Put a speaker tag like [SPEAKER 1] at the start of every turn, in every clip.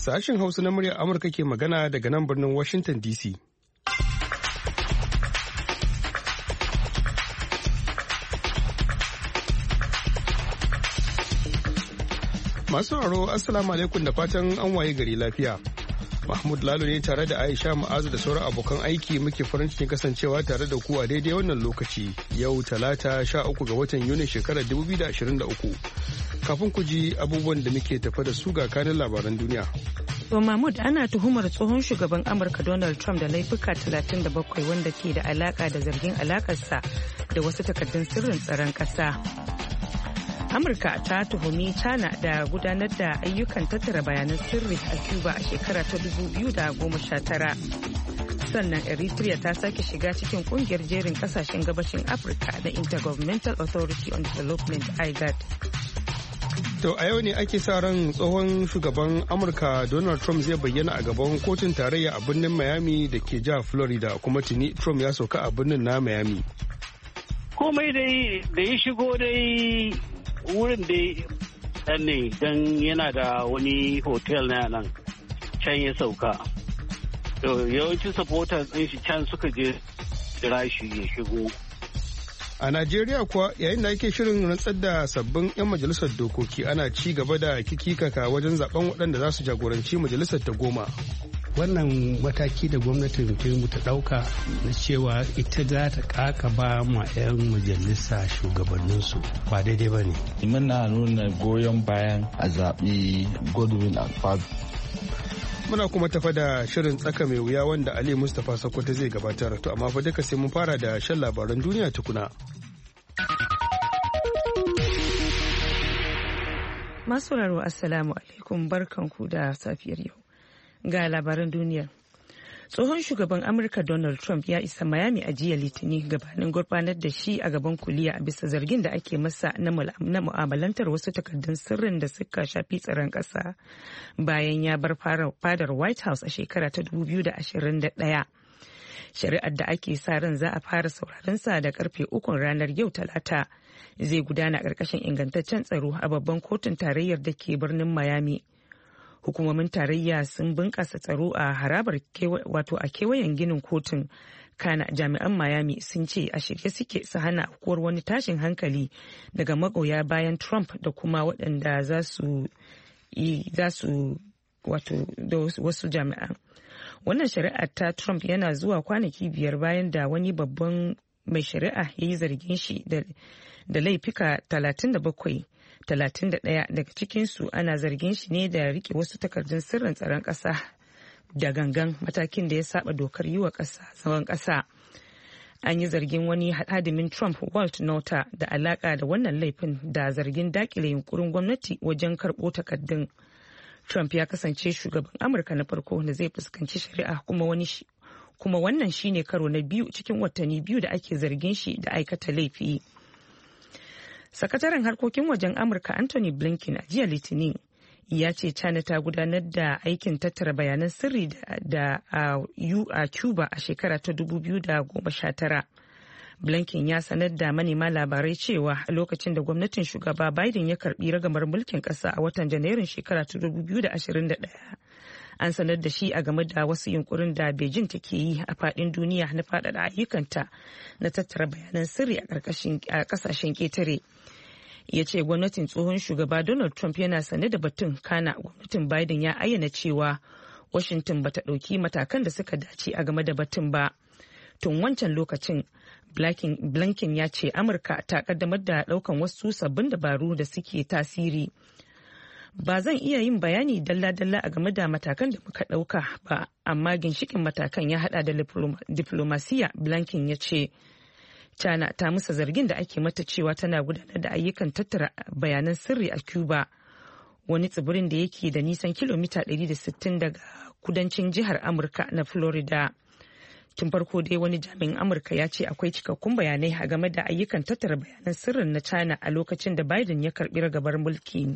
[SPEAKER 1] Sashen Hausa na muryar Amurka ke magana daga nan birnin Washington DC. Masu haro Assalamu alaikum da fatan an waye gari lafiya. Mahmud Lalo ne tare da Aisha Ma'azu da sauran abokan aiki muke farin cikin kasancewa tare da ku a daidai wannan lokaci. Yau Talata 13 ga watan Yuni shekarar 2023. Kafin ku ji abubuwan da muke tafa da su ga kanin labaran duniya.
[SPEAKER 2] To Mahmud, ana tuhumar tsohon shugaban Amurka Donald Trump da laifuka 37 wanda ke da alaka da zargin alakarsa da wasu takardun sirrin tsaron ƙasa. Amurka ta tuhumi China da gudanar da ayyukan tattara bayanan sirri a Cuba a shekara ta 2019. Sannan Eritrea ta sake shiga cikin kungiyar jerin kasashen gabashin Afirka na Intergovernmental Authority on Development IGAD.
[SPEAKER 1] To a yau ne ake sa ran tsohon shugaban Amurka Donald Trump zai bayyana a gaban kotun tarayya a birnin Miami da ke jihar Florida, kuma tuni Trump ya sauka a birnin na Miami.
[SPEAKER 3] Komai dai da ya shigo dai wurin dai dan ne don yana da wani hotel na nan can ya sauka. To yawancin supporters ɗin shi can suka je jira shi ya shigo.
[SPEAKER 1] A Najeriya kuwa yayin da ake shirin rantsar da sabbin 'yan majalisar dokoki ana ci gaba da kikikaka wajen zaben waɗanda za su jagoranci majalisar ta 10.
[SPEAKER 4] Wannan mataki da gwamnatin Tinubu ta ɗauka na cewa ita za ta kakaba ma 'yan majalisa shugabanninsu ba daidai ba ne.
[SPEAKER 5] Muna nuna goyon bayan a zaɓi Godwin Akpabio.
[SPEAKER 1] Muna kuma tafa da shirin tsaka mai wuya wanda Ali Mustapha Sokoto zai gabatar, to amma fa duka sai mun fara da shan labaran duniya tukuna.
[SPEAKER 2] Masu raro Assalamu alaikum, barkanku da safiyar yau. Ga labaran duniyar. Tsohon shugaban Amurka Donald Trump ya isa Miami a jiya Litinin gabanin gurfanar da shi a gaban kuliya bisa zargin da ake masa na mu'amalantar wasu takardun sirrin da suka shafi tsaron ƙasa bayan ya bar fadar White House a shekara ta 2021. Shari'ar da ake sa ran za a fara sauraron sa da karfe 3 ranar yau Talata zai gudana a ƙarƙashin ingantaccen tsaro a babban kotun tarayyar da ke birnin Miami. Hukumomin tarayya sun bunƙasa tsaro a harabar wato a kewayen ginin kotun, kana jami'an Miami sun ce a shirye suke su hana aukuwar wani tashin hankali daga magoya bayan Trump da kuma waɗanda za su wato da wasu jami'an. Wannan shari'ar ta Trump yana zuwa kwanaki 5 bayan da wani babban mai shari'a ya yi zargin shi da laifika 37. 31 daga cikinsu ana zargin shi ne da rike wasu takardun sirrin tsaron ƙasa da gangan, matakin da ya saba dokar yi wa ƙasa tsawon ƙasa. An yi zargin wani hadimin Trump, Walt Nauta, da alaka da wannan laifin da zargin dakile yunkurin gwamnati wajen karɓo takardun. Trump ya kasance shugaban Amurka na farko da zai fuskanci shari'a kuma wannan shine karo na biyu cikin watanni 2 da ake zargin shi da aikata laifi. Sakataren harkokin wajen Amurka Anthony Blinken a jiya Litinin ya ce China ta gudanar da aikin tattara bayanan sirri da a Cuba a shekara ta 2019. Blinken ya sanar da manema labarai cewa a lokacin da gwamnatin shugaba Biden ya karbi ragamar mulkin kasa a watan Janairun shekara ta 2021. An sanar da shi a game da wasu yunkurin da Beijing take yi a fadin duniya na faɗaɗa ayyukanta na tattara bayanan sirri a ƙasashen ƙetare. Ya ce gwamnatin tsohon shugaba Donald Trump yana sane da batun, kana gwamnatin Biden ya ayyana cewa Washington bata ɗauki matakan da suka dace a game da batun ba. Tun wancan lokacin, Blinken ya ce Amurka ta kaddamar da ɗaukan wasu sabbin dabaru da suke tasiri. Ba zan iya yin bayani dalla-dalla a game da matakan da muka ɗauka ba, amma ginshikin matakan ya hada da diplomasiya, Blinken ya ce. China ta musa zargin da ake mata cewa tana gudanar da ayyukan tattara bayanan sirri a Cuba, wani tsibirin da yake da nisan kilomita 160 daga kudancin jihar Amurka na Florida. Tun farko dai wani jami'in Amurka ya ce akwai cikakkun bayanai a game da ayyukan tattara bayanan sirrin na China a lokacin da Biden ya karbi ragabar mulki.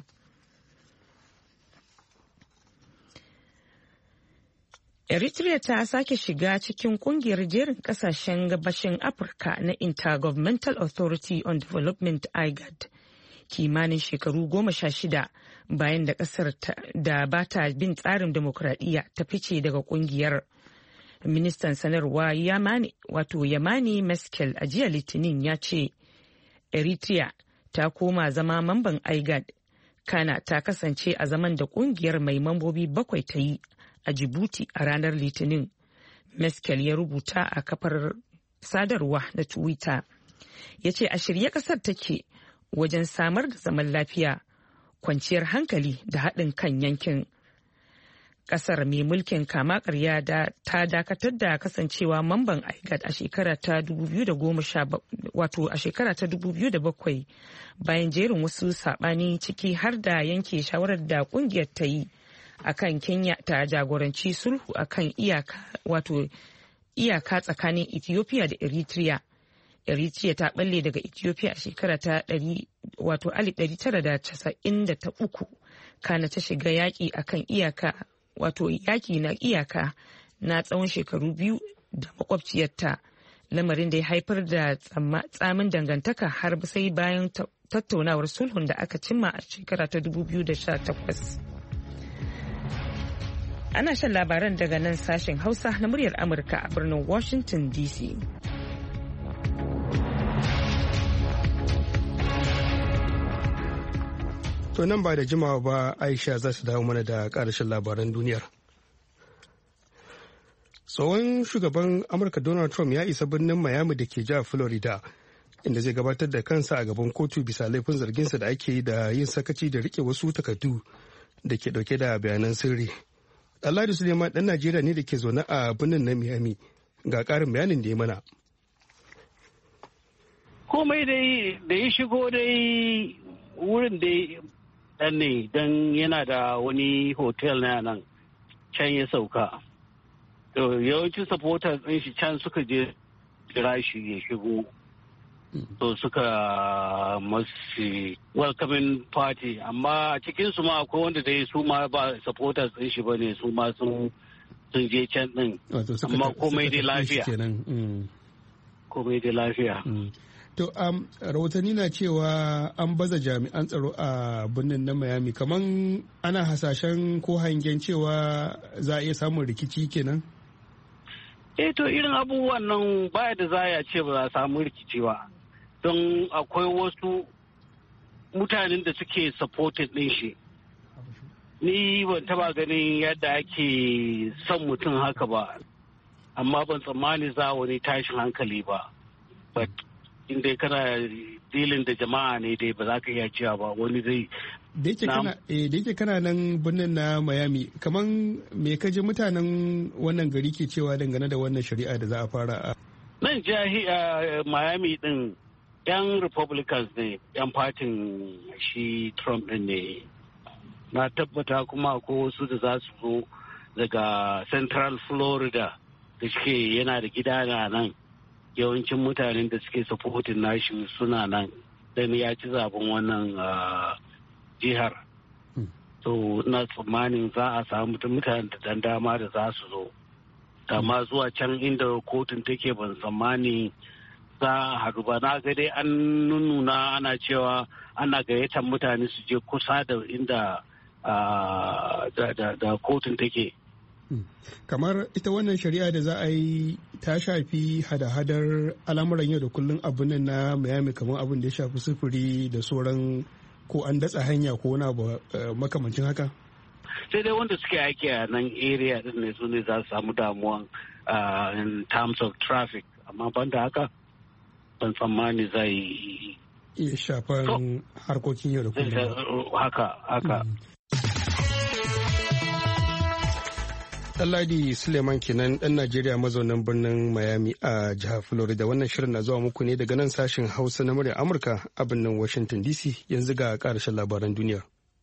[SPEAKER 2] Eritrea ta sake shiga cikin kungiyar jerin kasashen gabashin Afirka na Intergovernmental Authority on Development IGAD, kimanin shekaru 16 bayan da kasar da ba ta bin tsarin demokradiyya ta fice daga kungiyar. Ministan sanarwa Yamani Meskel a jiya Litinin ya ce Eritrea ta koma zama mamban IGAD, kana ta kasance a zaman da kungiyar mai mambobi 7 ta yi a Djibouti a ranar Litinin. Meskel ya rubuta a kafar sadarwa na Twitter. Ya ce a shirye kasar take wajen samar da zaman lafiya, kwanciyar hankali da haɗin kan yankin. Kasar mai mulkin kama karya ta dakatar da kasancewa mamban IGAD a shekara ta 2007 bayan jerin wasu saɓani ciki har da yanke shawarar da kungiyar ta yi akan Kenya ta jagoranci sulhu akan iyaka tsakanin Ethiopia da Eritrea. Eritrea ta balle daga Ethiopia a shekara ta 1993 kana ta shiga yaƙi akan yaƙi na iyaka na tsawon shekaru 2 da makwabciyarta, lamarin da ya haifar da tsamin dangantaka har sai bayan tattaunawar sulhun da aka cimma a shekara ta 2018. Ana shan labaran daga nan sashen Hausa na muryar Amurka a birnin Washington DC.
[SPEAKER 1] To nan ba da jimawa ba Aisha za su dawo mana da ƙarashin labaran duniyar. Tsohon shugaban Amurka Donald Trump ya isa birnin Miami da ke jihar Florida, inda zai gabatar da kansa a gaban kotu bisa laifin zarginsa da ake yi da yin sakaci da rike wasu takardu da ke dauke da bayanan sirri. Ɗanladi Suleiman ɗan Najeriya ne da ke zaune a birnin na Miami, ga ƙarin bayanin da ya mana.
[SPEAKER 3] Komai dai da ya shigo dai wurin dai dan ne don yana da wani hotel na nan can ya sauka. Yawancin supporters ɗin shi can suka je jira shi ya shigo. So suka masu welcoming party, amma a cikin su ma akwai wanda dai su ma ba supporters ɗin shi bane, su ma sun je can ɗin. Amma komai dai lafiya. Komai dai lafiya.
[SPEAKER 1] To, rahotanni na cewa an baza jami'an tsaro a birnin na Miami, kaman ana hasashen ko hangen cewa za a iya samun rikici kenan?
[SPEAKER 3] To irin abubuwan nan baya da za a ce ba za a samu rikici ba, don akwai wasu mutanen da suke supported ɗin shi. Ni ban taba ganin yadda ake son mutum haka ba, amma ban tsammani za wani tashin hankali ba. Inda kana dilin da jama'a ne dai ba za ka iya cewa ba wani zai.
[SPEAKER 1] Da yake kana nan birnin na Miami, kaman me ka ji mutanen wannan gari ke cewa dangane da wannan shari'a da za a fara a
[SPEAKER 3] nan Miami din? Yan Republicans ne, yan fatin shi Trump din ne. Na tabbata kuma ko wasu da za su zo daga Central Florida da suke yana da gida na nan. Yawancin mutanen da suke supporting nashi suna nan, dan ya ci zaben wannan jihar. To na tsammanin za a samu mutanen da dan dama da za su zo. Amma zuwa can inda kotun take ban tsammani za a haɗu ba. Na ga dai an nuna ana cewa ana gayyatar mutane su je kusa da inda da kotun take.
[SPEAKER 1] Kamar ita wannan shari'a da za a yi ta shafi hada-hadar al'amuran yau da kullum abin nan na Miami, kamar abin da ya shafi sufuri da sauran, ko an datsa hanya ko wani abu makamancin haka?
[SPEAKER 3] Sai dai wanda suke aiki a nan area din ne su ne za su samu damuwan in terms of traffic, amma banda haka ban tsammani zai
[SPEAKER 1] iya shafan harkokin yau da kullum.
[SPEAKER 3] Haka.
[SPEAKER 1] Ɗanladi Suleiman kenan ɗan Najeriya mazaunin birnin Miami a jihar Florida. Wannan shirin na zuwa muku ne daga nan sashen Hausa na murya Amurka a birnin Washington DC. Yanzu ga ƙarashen labaran duniya.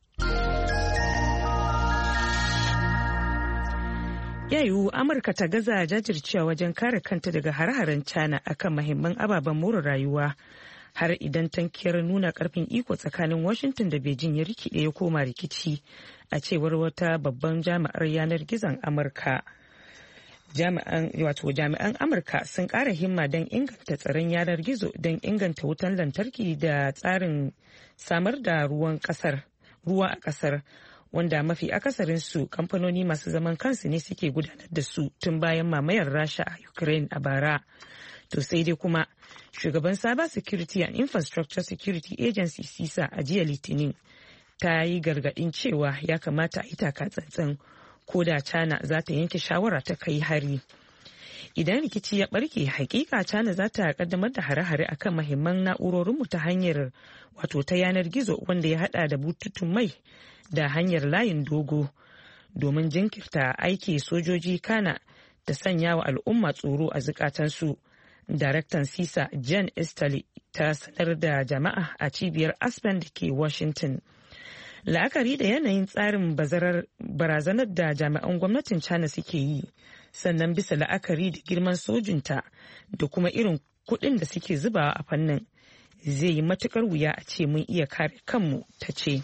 [SPEAKER 2] Ya yiwu Amurka ta gaza jajircewa wajen kare kanta daga hare-haren China akan mahimman ababen more rayuwa, har idan tankiyar nuna karfin iko tsakanin Washington da Beijing ya rikide ya koma rikici, a cewar wata babban jami'ar yanar gizon Amurka. jami'an Amurka sun ƙara himma don inganta tsaron yanar gizo don inganta wutan lantarki da tsarin samar da ruwa a ƙasar, wanda mafi akasarin su kamfanoni masu zaman kansu ne suke gudanar da su tun bayan mamayar Rasha a Ukraine a bara. To sai dai kuma shugaban Cyber Security and Infrastructure Security Agency CISA a jiya Litinin ta yi gargaɗin cewa ya kamata a yi taka tsantsan ko da China za ta yanke shawara ta kai hari. Idan rikici ya barke, hakika China za ta kaddamar da hare-hare akan mahimman na'urorinmu ta hanyar ta yanar gizo, wanda ya hada da bututun mai da hanyar layin dogo, domin jinkirta aiki sojoji kana da sanya wa al'umma tsoro a zukatansu. Daraktan CISA Jen Easterly ta sanar da jama'a a cibiyar Aspen da ke Washington. La'akari da yanayin tsarin barazanar da jami'an gwamnatin China suke yi, sannan bisa la'akari da girman sojinta da kuma irin kuɗin da suke zubawa a fannin, zai yi matukar wuya a ce mun iya kare kanmu, ta ce.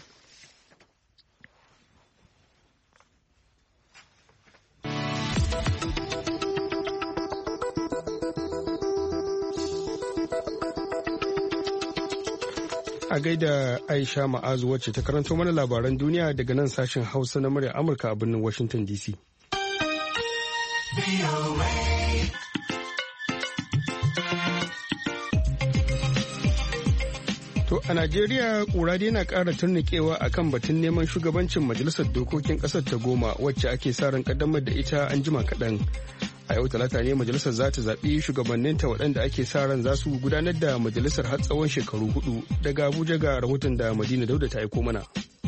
[SPEAKER 1] A gaida Aisha Ma'azu wacce ta karanto mana labaran duniya daga nan sashen Hausa na murya Amurka a birnin Washington DC. To a Najeriya ƙura dai na ƙara turnikewa a kan batun neman shugabancin Majalisar Dokokin ƙasar ta 10 wacce ake sa ran ƙaddamar da ita an jima kaɗan. A yau talata ne majalisar za ta zaɓi shugabanninta waɗanda ake sa ran za su gudanar da majalisar har tsawon shekaru 4. Daga Abuja ga rahoton da Madina Dauda ta aiko mana.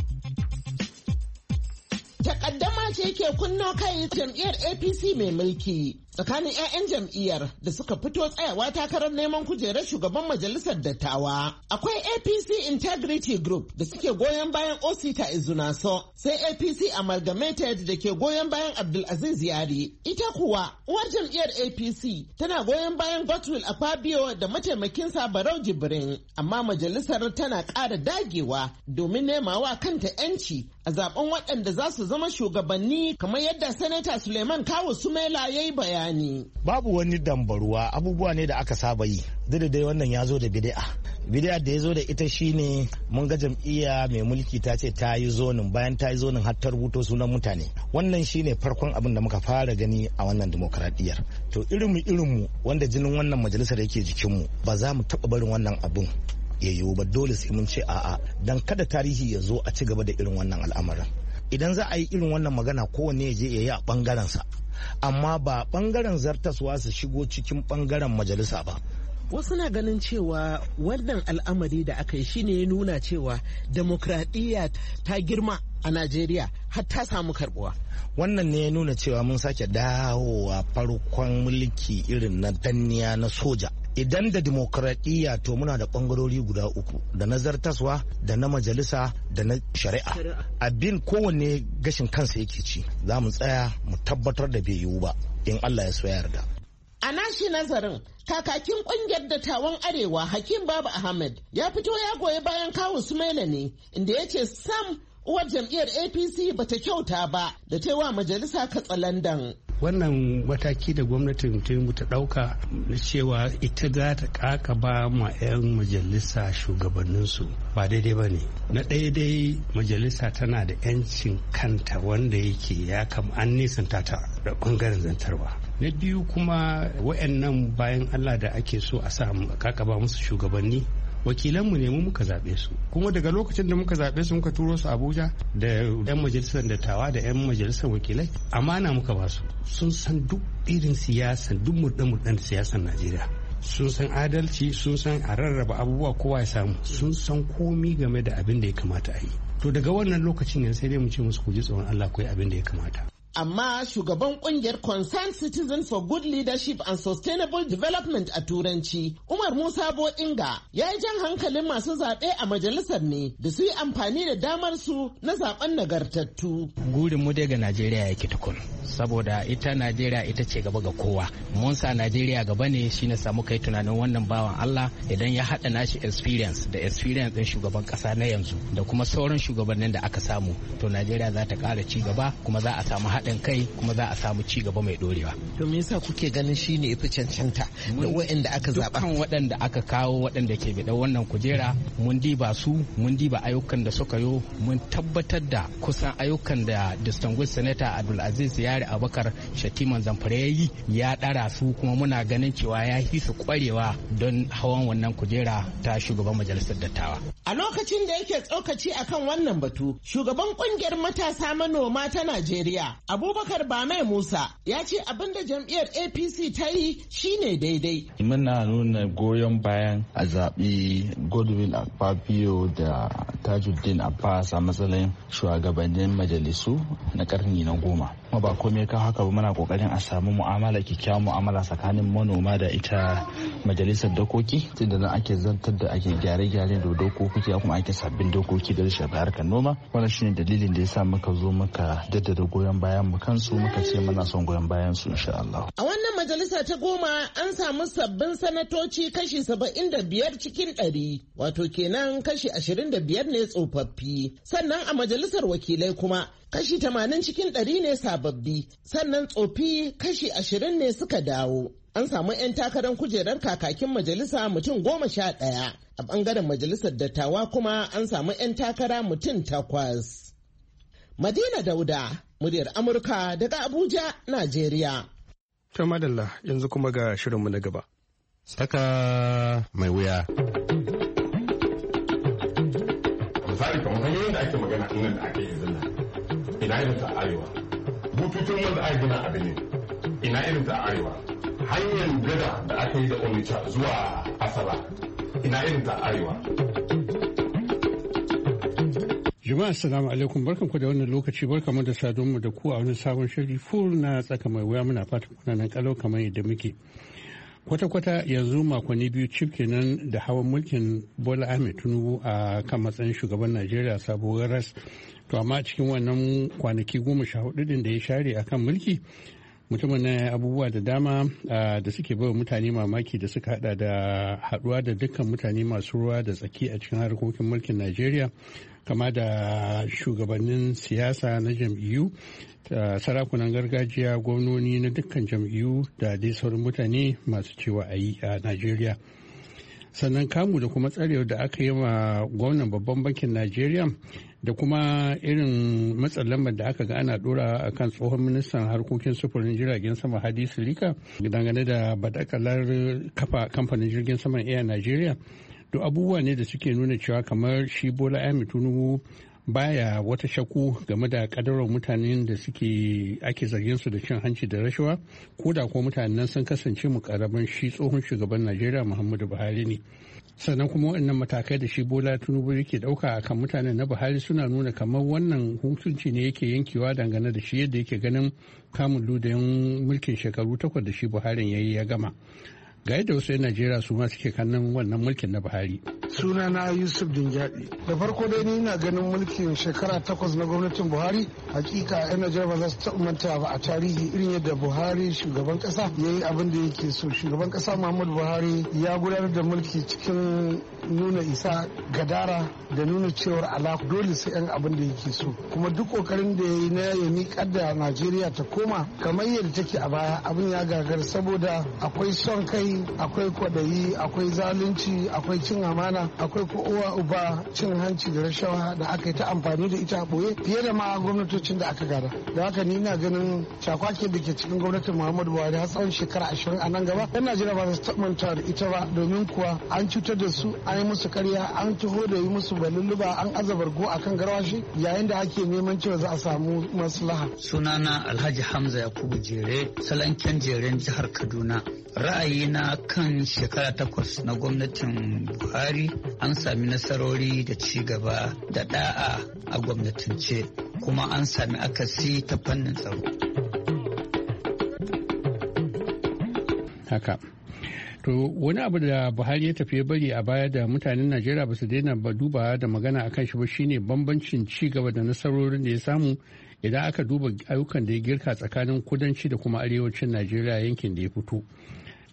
[SPEAKER 6] Takaddama ce ke kunno kai jam'iyyar APC mai mulki tsakanin 'ya'yan jam'iyyar da suka fito tsayawa takarar neman kujerar shugaban majalisar dattawa. Akwai APC Integrity Group da suke goyon bayan Osita Izunaso, sai APC Amalgamated da ke goyon bayan Abdulaziz Yari. Ita kuwa uwar jam'iyyar APC tana goyon bayan Godswill Akpabio da mataimakinsa Barau Jibrin, amma majalisar tana ƙara dagewa domin nemawa kanta 'yanci a zaben waɗanda za su zama shugabanni, kamar yadda Sanata Suleiman Kawu Sumela ya yi bayani.
[SPEAKER 7] Babu wani dambaruwa, abubuwa ne da aka saba yi. Duk dai wannan ya zo da bid'a. Bid'a da ya zo da ita shine mun ga jam'iyya mai mulki ta ce ta yi zonin, bayan ta yi zonin har ta rubuto sunan mutane. Wannan shine farkon abin da muka fara gani a wannan demokradiyyar. To irinmu wanda jinin wannan majalisar yake jikinmu, ba za mu taɓa barin wannan abin ya yiwu ba. Dole sai mun ce a'a, dan kada tarihi ya zo a ci gaba da irin wannan al'amarin. Idan za a yi irin wannan magana, kowanne ya je ya yi a ɓangarensa, amma ba ɓangaren zartaswa su shigo cikin ɓangaren majalisa ba.
[SPEAKER 6] Wasu na ganin cewa wannan al'amari da aka yi shine ya nuna cewa demokradiyya ta girma a Najeriya har ta samu karbuwa.
[SPEAKER 7] Wannan ne ya nuna cewa mun sake dawowa farkon mulki irin na danniya na soja. Idan da demokradiyya to muna da bangarori guda uku, da na zartaswa, da na majalisa, da na shari'a. Abin kowanne gashin kansa yake ci. Za mu tsaya mu tabbatar da bai yiwu ba, in Allah ya so ya yarda.
[SPEAKER 6] A nashi nazarin, kakakin kungiyar dattawan Arewa Hakim Baba Ahmed ya fito ya goyi bayan Kawu Sumaila ne, inda ya ce sam uwar jam'iyyar APC bata kyauta ba da ta wa majalisa katsalandan.
[SPEAKER 4] Wannan mataki da gwamnatin Tinubu ta ɗauka na cewa ita za ta kakaba ma 'yan majalisa shugabanninsu ba daidai ba ne. Na ɗaya dai majalisa tana da 'yancin kanta wanda yake ya kam an nisanta ta da ɓangaren zantarwa. Na biyu kuma wa'annan bayan Allah da ake so a sa kakaba musu shugabanni, wakilanmu ne mu muka zaɓe su, kuma daga lokacin da muka zaɓe su muka turo su Abuja da 'yan majalisar dattawa da 'yan majalisar wakilai, amana muka ba su. Sun san duk irin siyasan, duk murɗe-murɗen siyasar Najeriya. Sun san adalci, sun san a rarraba abubuwa kowa ya samu, sun san komi game da abin da ya kamata a yi. To daga wannan lokacin ne sai dai mu ce musu ku ji tsoron Allah ku yi abin da ya kamata.
[SPEAKER 6] Amma shugaban kungiyar Concerned Citizens for Good Leadership and Sustainable Development a Turanci, Umar Musa Bodinga, ya yi jan hankalin masu zaɓe a majalisar ne da su yi amfani da damar su na zaɓen nagartattu.
[SPEAKER 8] Gurin mu daga Najeriya yake tukun, saboda ita Najeriya ita ce gaba ga kowa. Mun sa Najeriya gaba ne shi na samu kai tunanin wannan bawan Allah idan ya haɗa nashi experience da experience ɗin shugaban ƙasa na yanzu da kuma sauran shugabannin da aka samu, to Najeriya za ta ƙara ci gaba kuma za a samu haɗin kai kuma za a samu ci gaba mai ɗorewa.
[SPEAKER 6] To me yasa kuke ganin shi ne yafi cancanta da waɗanda aka zaɓa?
[SPEAKER 8] Dukkan waɗanda aka kawo waɗanda ke biɗa wannan kujera mun diba su, mun diba ayyukan da suka yo, mun tabbatar da kusan ayyukan da distinguished senator Abdulaziz Yari Abubakar Shatiman Zamfara ya yi ya ɗara su, kuma muna ganin cewa ya fi su ƙwarewa don hawan wannan kujera ta shugaban majalisar dattawa.
[SPEAKER 6] A lokacin da yake tsokaci akan wannan batu, shugaban kungiyar matasa manoma ta Najeriya, Abubakar Bamai Musa, ya ce abin da jam'iyyar APC ta yi shine daidai.
[SPEAKER 5] Muna nuna goyon bayan a zaɓi Godwin Akpabio da Tajuddin Abbas a matsayin shugabannin majalisu na karni na 10. Kuma ba komai ka haka ba, muna kokarin a samu mu'amala, kyakkyawan mu'amala tsakanin manoma da ita majalisar dokoki, tunda nan ake zantar da ake gyare-gyare da dokoki kuma ake sabbin dokoki da shafi harkar noma. Wannan shine dalilin da yasa muka zo muka jaddada goyon bayan mu kansu, muka ce muna son goyon bayan su insha Allah.
[SPEAKER 6] A wannan majalisa ta 10 an samu sabbin sanatoci kashi 75 cikin 100, wato kenan kashi 25 ne tsofaffi. Sannan a majalisar wakilai kuma kashi 80 cikin 100 ne sababbi, sannan tsofi kashi 20 ne suka dawo. An samu 'yan takarar kujerar kakakin majalisa mutum 11. A ɓangaren majalisar dattawa kuma an samu 'yan takara mutum 8. Madina Dauda, muryar Amurka daga Abuja, Najeriya.
[SPEAKER 1] Ta madalla, yanzu kuma ga shirinmu na gaba.
[SPEAKER 9] Tsaka mai wuya.
[SPEAKER 10] Misali kamar hanyoyin da ake magana nan da ake yi zina, ina irin ta arewa. Bututun wanda ake gina a Benin, ina irin ta arewa. Hanyar gada da aka yi da Onitsha zuwa Asaba, ina irin ta arewa.
[SPEAKER 4] Jama'a assalamu alaikum, barkanku da wannan lokaci, barkamu da sadonmu da ku a wani sabon shiri full na tsaka mai wuya. Muna fatan kuna nan kalau kamar yadda muke. Kwata-kwata yanzu makonni 2 cif kenan da hawan mulkin Bola Ahmed Tinubu a kan matsayin shugaban Najeriya sabuwar ras. To amma cikin wannan kwanaki 14 din da ya share akan mulki, mutumin na abubuwa da dama da suke bawa mutane mamaki, da suka hada da haduwa da dukkan mutane masu ruwa da tsaki a cikin harkokin mulkin Najeriya, kama da shugabannin siyasa na jam'iyyu, sarakunan gargajiya, gwamnoni na dukkan jam'iyyu da dai sauran mutane masu cewa a yi a Najeriya. Sannan kamu da kuma tsarewar da aka yi ma gwamnan babban bankin Najeriya, da kuma irin matsin lambar da aka ga ana dora a kan tsohon ministan harkokin sufurin jiragen sama Hadi Sirika dangane da badakalar kafa kamfanin jirgin saman Air Nigeria. Duk abubuwa ne da suke nuna cewa kamar shi Bola Ahmed Tinubu baya wata shakku game da kadarar mutanen da ake zargin su da cin hanci da rashawa, ko da ko mutanen sun kasance mukarraban shi tsohon shugaban Najeriya Muhammadu Buhari ne. Sannan kuma waɗannan matakai da shi Bola Tinubu yake ɗauka akan mutanen na Buhari suna nuna kamar wannan hukunci ne yake yankewa dangane da shi yadda yake ganin kamun ludayin mulkin shekaru 8 da shi Buhari yayi ya gama. Ga yadda wasu 'yan Najeriya su ma suke kallon wannan mulkin na Buhari.
[SPEAKER 11] Sunana Yusuf Dingyadi. Da farko dai ni na ganin mulkin shekara 8 na gwamnatin Buhari, hakika 'yan Najeriya ba za su taɓa manta ba a tarihi irin yadda Buhari shugaban ƙasa ya yi abin da yake so. Shugaban ƙasa Muhammadu Buhari ya gudanar da mulki cikin nuna isa, gadara da nuna cewar alaƙa dole sai 'yan abin da yake so. Kuma duk ƙoƙarin da ya yi na ya miƙar da Najeriya ta koma kamar yadda take a baya, abin ya gagara saboda akwai son kai, akwai kwadayi, akwai zalunci, akwai cin amana, akwai ko uwa uba cin hanci da rashawa da aka yi ta amfani da ita a ɓoye fiye da ma gwamnatocin da aka gada. Da haka ni na ganin cakwake da ke cikin gwamnatin Muhammadu Buhari har tsawon shekara 20 a nan gaba, yan Najeriya ba su taɓa manta da ita ba, domin kuwa an cutar da su, an yi musu karya, an taho da yi musu balulluba, an aza bargo akan garwashi yayin da ake neman cewa za a samu maslaha.
[SPEAKER 12] Sunana Alhaji Hamza Yakubu Jere, Salanken Jeren jihar Kaduna. Ra'ayina kan shekara 8 na gwamnatin Buhari, an sami nasarori da ci gaba da da'a a gwamnatance, kuma an sami akasi ta fannin tsaro.
[SPEAKER 4] Haka. To wani abu da Buhari ya tafi bari a baya da mutanen Najeriya ba su daina ba duba da magana akan shi ba shine bambancin ci gaba da nasarorin da ya samu idan aka duba ayyukan da ya girka tsakanin kudanci da kuma arewacin Najeriya yankin da ya fito.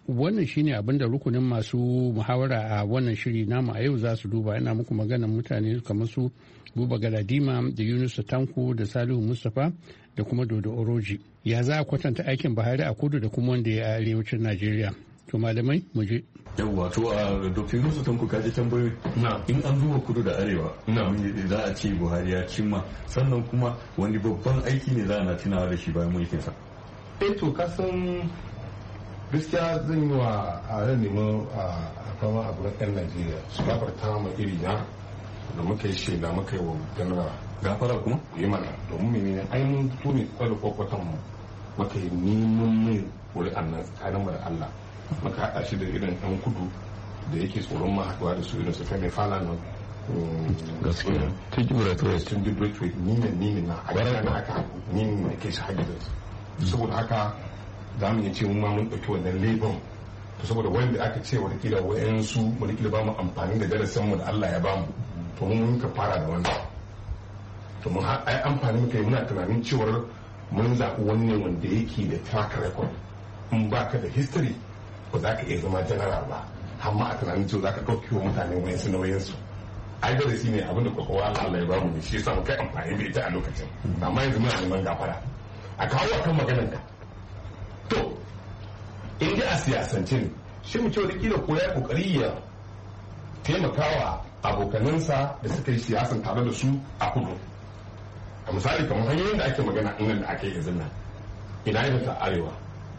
[SPEAKER 4] wannan shine abin da rukunin masu muhawara a wannan shiri namu a yau za su duba. Ina muku maganar mutane kamar su Buba Galadima da Yunusa Tanko da Salihu Mustapha da kuma Dodo Oroji. Ya za a kwatanta aikin Buhari a kudu da kuma wanda ya a arewacin Najeriya? To malamai mu je.
[SPEAKER 13] Yawwa to a Dr. Yunusa Tanko kaji tambayoyi. In an duba kudu da arewa za a ce Buhari ya cimma, sannan kuma wani babban aiki ne za a na tunawa da shi bayan mulkinsa.
[SPEAKER 10] To kasan gaskiya zan yi wa a ran neman a fama a gurin 'yan Najeriya su gafarta ma iri na da muka yi shaida muka yi wa ganara
[SPEAKER 13] gafara kuma
[SPEAKER 10] yi mana domin menene ainihin fito ne kwallo kwakwatan mu muka yi neman mai ƙuri'an nan tsakanin mu da Allah muka haɗa shi da irin ɗan kudu da yake tsoron ma haɗuwa da su irin su Femi Falana
[SPEAKER 13] gaskiya
[SPEAKER 10] tun dubbe ni na a gana na haka ni ne ke shi hajji saboda haka za mu iya ce mun ma mun ɗauki wannan lebon to saboda wanda aka ce wata kila wayansu wata kila ba mu amfani da darasin mu da Allah ya ba mu to mun ka fara da wannan to mun ai amfani muka yi muna tunanin cewar mun zaɓi wannan wanda yake da track record in baka da history ba za ka iya zama general ba amma a tunanin cewa za ka ɗauki wa mutane wayansu na wayansu ai darasi ne abinda kwakwawa Allah ya ba mu ne shi yasa mu kai amfani da ita a lokacin amma yanzu muna neman gafara a kawo akan maganar ka to in dai a siyasance ne shi mu ce kila ko ya kokari ya taimakawa abokanansa da suka yi siyasan tare da su a kudu a misali kamar hanyoyin da ake magana inda da ake yanzu nan ina yin ta arewa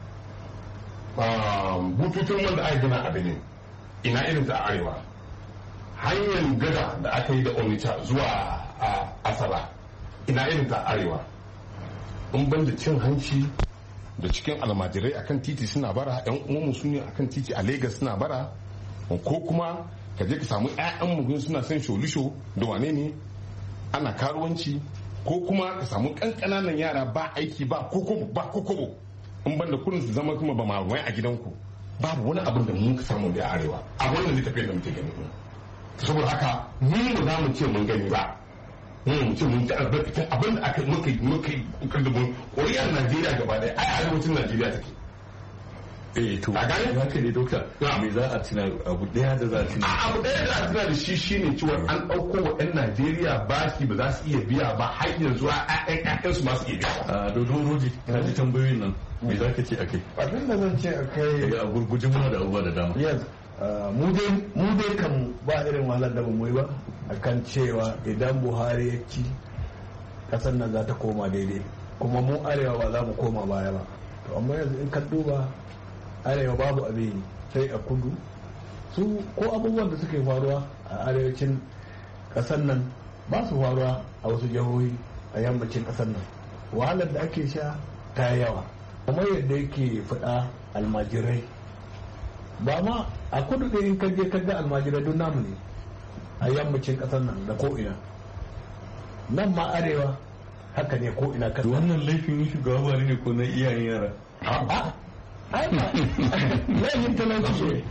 [SPEAKER 10] bututun wanda aka gina a benin ina irin ta arewa hanyar gada da aka yi da onitsha zuwa asaba ina irin ta arewa in ban da cin hanci da cikin almajirai akan titi suna bara yan uwanmu su ne akan titi a Legas suna bara ko kuma ka je ka samu ƴaƴan mugun suna son sholisho da wane ne ana karuwanci ko kuma ka samu ƙanƙananan yara ba aiki ba kokobo in ban da kurin su zama kuma ba ma wai a gidanku babu wani abin da mun ka samu da arewa a wannan littafin da muke gani saboda haka mun ba za mu ce mun gani ba mun ce mun ci albarkacin abin da aka muka kaddamin ƙwariyar Najeriya gaba ɗaya ai arewacin Najeriya take
[SPEAKER 13] to a gane haka ne dokta me za a tuna abu ɗaya da za a tuna
[SPEAKER 10] abu ɗaya da za a tuna da shi shine cewa an ɗauko wa 'yan Najeriya bashi ba za su iya biya ba har yanzu ƴaƴan su ma su iya biya
[SPEAKER 13] a dodo roji na ji tambayoyin nan me za ka ce akai
[SPEAKER 14] abin da zan ce akai
[SPEAKER 13] a gurgujin muna da abubuwa da dama
[SPEAKER 14] mu dai kan ba irin wahalar da mu yi ba akan cewa idan Buhari ya ci kasar nan za ta koma daidai kuma mu arewa ba za mu koma baya ba to amma yanzu in ka duba arewa babu abin sai a kudu su ko abubuwan da suke faruwa a arewacin kasar nan ba su faruwa a wasu jihohi a yammacin kasar nan wahalar da ake sha ta yawa kamar yadda yake faɗa almajirai ba ma a kudu da in kaje kaga almajirai don namu ne a yammacin kasar nan da ko'ina nan ma arewa haka ne ko'ina kasar
[SPEAKER 13] wannan laifin shugaba ba ne ko na iyayen yara
[SPEAKER 14] a'a ai ba laifin talauci ne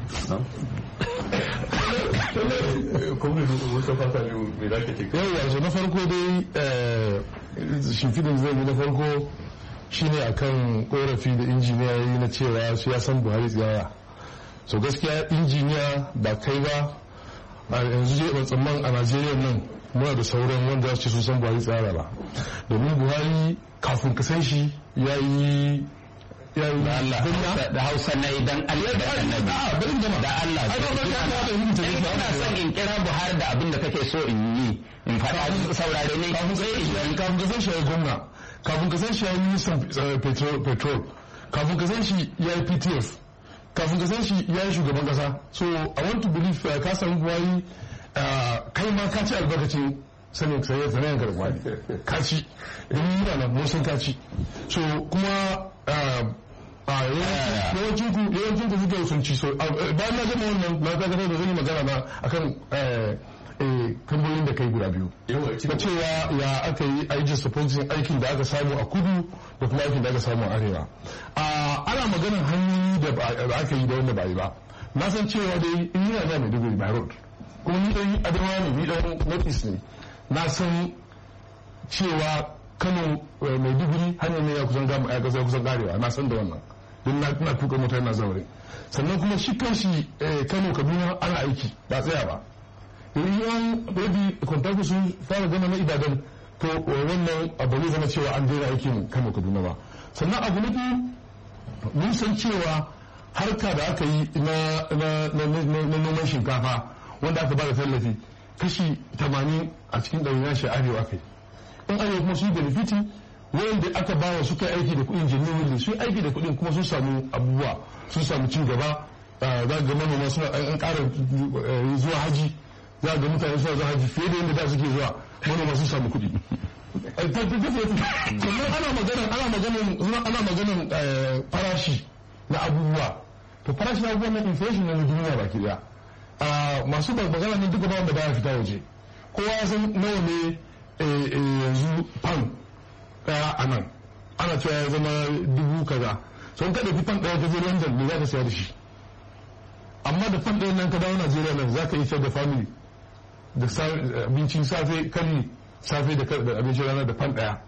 [SPEAKER 13] kuma wata fata ne mai za ka ce
[SPEAKER 15] yawa na farko dai shimfidin zai yi na farko shine akan korafi da injiniya yi na cewa su ya san Buhari tsiyaya so gaskiya injiniya ba kai ba a yanzu je ban tsamman a Najeriya nan muna da sauran wanda za su ce sun san Buhari tsara ba domin Buhari kafin ka san shi ya yi
[SPEAKER 8] da Hausa na idan Allah da Annabi da Allah ina son in kira Buhari da abin da kake so in yi in faɗa saurare ne
[SPEAKER 15] kafin ka san shi ya gwamna kafin ka san shi ya yi ministan petrol kafin ka san shi ya yi PTF kafin ka san shi ya yi shugaban kasa so I want to believe ka samu Buhari kai ma ka ci albarkacin sanin sanayen garkuwa ka ci domin muna nan mun san ka ci so kuma yawancin ku suke sun ci so bayan na gama wannan na dakatar da zan yi magana na akan tambayoyin da kai guda biyu na cewa ya aka yi aikin supporting aikin da aka samu a kudu da kuma aikin da aka samu a arewa ana maganar hanyoyi da aka yi da wanda ba yi ba na san cewa dai in yana da Maiduguri by road kuma ni dan adamawa ne ni dan notice ne na san cewa Kano Maiduguri hanyar ne ya kusan karewa na san da wannan don na tuka mota yana zaure sannan kuma shi kanshi Kano Kaduna ana aiki ba tsaya ba yawan baby kwantaku sun fara gama na Ibadan to wannan abu ne zama cewa an daina aikin Kano Kaduna ba. Sannan abu na biyu mun san cewa harka da aka yi na noman shinkafa wanda aka bada tallafi kashi 80 a cikin ɗari na shi arewa kai in arewa kuma su yi benefiti wanda aka bawa suka aiki da kuɗin genuinely su aiki da kuɗin kuma sun samu abubuwa sun samu cin gaba za ga manoma suna an ƙara zuwa haji za ga mutane suna zuwa haji fiye da yadda da suke zuwa manoma sun samu kuɗi sannan ana maganin farashi na abubuwa to farashi na abubuwan na inflation na duniya baki daya masu magana ne duka ba wanda baya fita waje kowa ya san nawa ne yanzu pan daya a nan ana cewa ya zama 1000 kaza sun kada fi fan daya ka je London ne za ka sayar da shi amma da fan daya nan ka dawo Najeriya nan za ka yi sayar da family da abincin safe kan safe da abincin rana da fan daya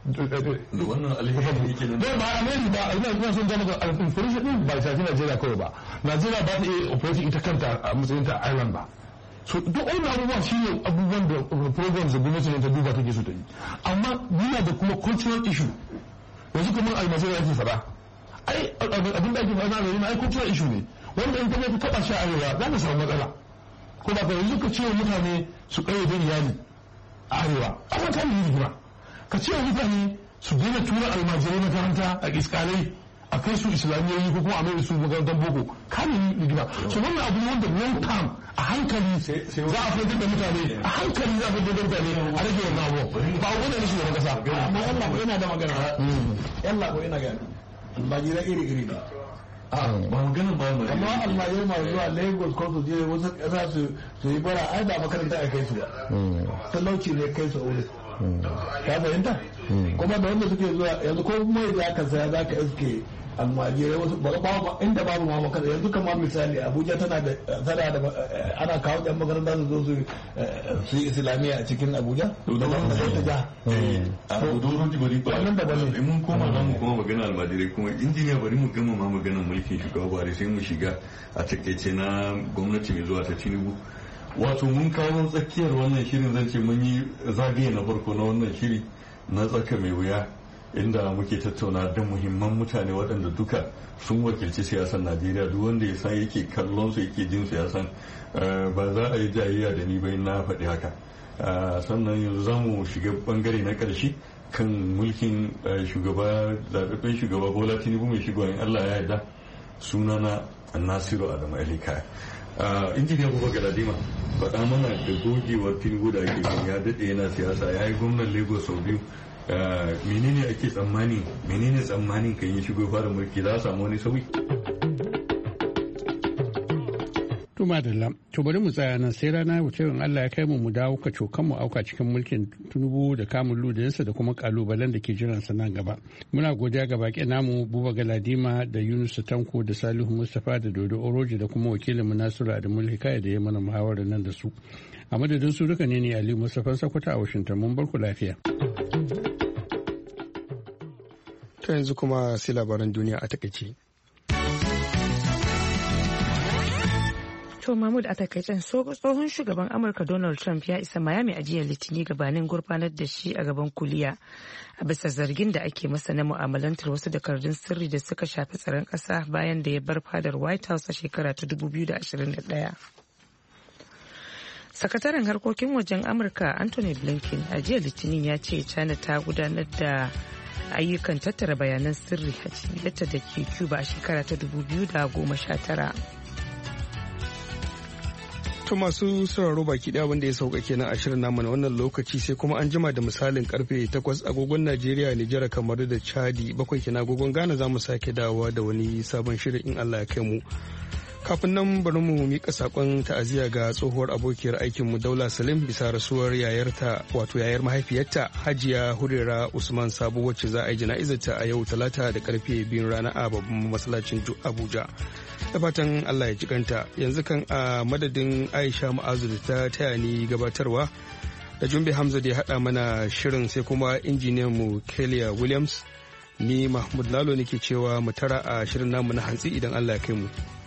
[SPEAKER 13] wannan alheri yake nan
[SPEAKER 15] ba alheri ba ina son zama ga inflation din ba shafi Najeriya kawai ba Najeriya ba ta iya operating ita kanta a matsayin ta island ba so duk wannan abubuwa shine abubuwan da programs da gwamnati ta duba take so ta yi amma yana da kuma cultural issue yanzu kamar almajiri ake fada ai abin da ake fada na yana ai cultural issue ne wanda in ka taba shi a arewa za ka samu matsala ko ba ka yanzu ka ce mutane su kayyade iyali a arewa amma ta yi rigima ka ce mutane su daina tura almajirai makaranta a iskalai a kai su islamiyoyi ko kuma a mai su makarantar boko kame ni rigima so wannan abu ne wanda long term a hankali za a fitar da mutane a hankali za a fitar da mutane a rage wannan abu ba wani ne shugaban kasa
[SPEAKER 14] amma yalla ko yana da magana yalla ko yana gani almajirai iri ne
[SPEAKER 13] ba maganin ba mu
[SPEAKER 14] amma almajirai masu zuwa Lagos ko su je wasu kasa su yi bara ai ba makaranta a kai su ba talauci ne kai su aure ka fahimta kuma da wanda suke zuwa yanzu ko mai da aka saya za ka iske almajirai wasu ba inda babu ma makaranta yanzu kamar misali Abuja tana da ana kawo ɗan makaranta su zo su yi islamiyya a cikin Abuja da wanda zai ta
[SPEAKER 13] wannan da bane mun koma nan mu kuma magana almajirai kuma injiniya bari mu gama ma maganar mulkin shugaba Buhari sai mu shiga a takaice na gwamnati mai zuwa ta Tinubu wato mun kawo tsakiyar wannan shirin zan ce mun yi zagaye na farko na wannan shiri na tsaka mai wuya inda muke tattauna da muhimman mutane waɗanda duka sun wakilci siyasar Najeriya duk wanda ya san yake kallon su yake jin su ya san ba za a yi jayayya da ni bai na faɗi haka sannan yanzu za mu shiga bangare na ƙarshe kan mulkin zaɓaɓɓen shugaba Bola Tinubu mai shigowa in Allah ya yarda sunana Nasiru Adamu Elikaya injiniya Buba Galadima faɗa mana da gogewar Tinubu da ake ya daɗe yana siyasa ya yi gwamnan Lagos sau biyu menene ake tsammanin kan yi shigo fara mulki za a samu wani sauyi
[SPEAKER 4] to madalla to bari mu tsaya nan sai rana wuce in Allah ya kai mu dawo ka cokan mu auka cikin mulkin Tinubu da kamun ludinsa da kuma kalubalen da ke jiran sa nan gaba muna godiya ga baki namu Buba Galadima da Yunus Tanko da Salihu Mustafa da Dodo Oroji da kuma wakilin mu Nasiru Adamu Hikaya da ya mana muhawarar nan da su a madadin su duka ne Ali Mustafa Sakwata a Washington mun bar ku lafiya
[SPEAKER 1] ta yanzu kuma sai labaran duniya a takaice.
[SPEAKER 2] To Mahmud a takaicen tsohon shugaban Amurka Donald Trump ya isa Miami a jiya Litini gabanin gurfanar da shi a gaban kuliya a bisa zargin da ake masa na mu'amalantar wasu takardun sirri da suka shafi tsaron ƙasa bayan da ya bar fadar White House a shekara ta 2021. Sakataren harkokin wajen Amurka Anthony Blinken a jiya Litinin ya ce China ta gudanar da ayyukan tattara bayanan sirri a cibiyarta da ke Cuba a shekara ta 2019.
[SPEAKER 1] To masu sauraro baki daya wanda ya sauka kenan a shirin namu na wannan lokaci sai kuma an jima da misalin karfe 8 agogon Najeriya, Nijar, kamar da Chadi 7 kenan agogon Ghana za mu sake dawowa da wani sabon shirin in Allah ya kai mu. Kafin nan bari mu mika sakon ta'aziyya ga tsohuwar abokiyar aikin mu Daula Salim bisa rasuwar yayarta wato yayar mahaifiyarta Hajiya Hurera Usman Sabo wacce za a yi jana'izarta a yau Talata da karfe 2 rana a babban masallacin Abuja. Da fatan Allah ya jikanta yanzu kan a madadin Aisha Ma'azu da ta taya ni gabatarwa da Jumbe Hamza da ya haɗa mana shirin sai kuma injiniyan mu Kelia Williams ni Mahmud Lalo nake cewa mu tara a shirin namu na hantsi idan Allah ya kai mu.